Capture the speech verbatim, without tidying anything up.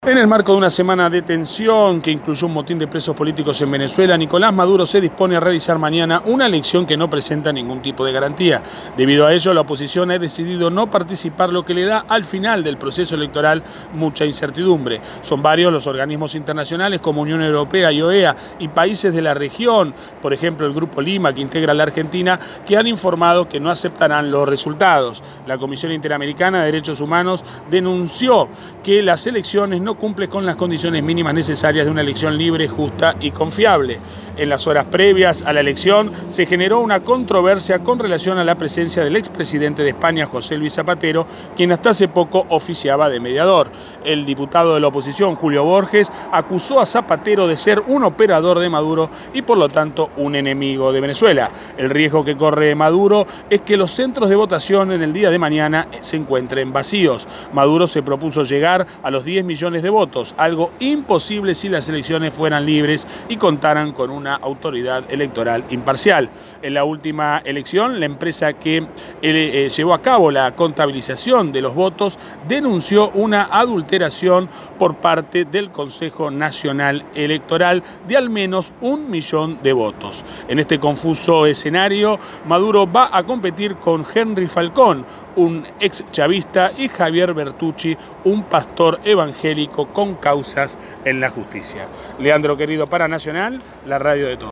En el marco de una semana de tensión que incluyó un motín de presos políticos en Venezuela, Nicolás Maduro se dispone a realizar mañana una elección que no presenta ningún tipo de garantía. Debido a ello, la oposición ha decidido no participar, lo que le da al final del proceso electoral mucha incertidumbre. Son varios los organismos internacionales como Unión Europea y O E A y países de la región, por ejemplo el Grupo Lima, que integra la Argentina, que han informado que no aceptarán los resultados. La Comisión Interamericana de Derechos Humanos denunció que las elecciones no cumple con las condiciones mínimas necesarias de una elección libre, justa y confiable. En las horas previas a la elección se generó una controversia con relación a la presencia del expresidente de España, José Luis Zapatero, quien hasta hace poco oficiaba de mediador. El diputado de la oposición, Julio Borges, acusó a Zapatero de ser un operador de Maduro y por lo tanto un enemigo de Venezuela. El riesgo que corre Maduro es que los centros de votación en el día de mañana se encuentren vacíos. Maduro se propuso llegar a los diez millones de votos, algo imposible si las elecciones fueran libres y contaran con una autoridad electoral imparcial. En la última elección, la empresa que eh, llevó a cabo la contabilización de los votos denunció una adulteración por parte del Consejo Nacional Electoral de al menos un millón de votos. En este confuso escenario, Maduro va a competir con Henry Falcón, un ex chavista, y Javier Bertucci, un pastor evangélico con causas en la justicia. Leandro Querido para Nacional, la radio de todos.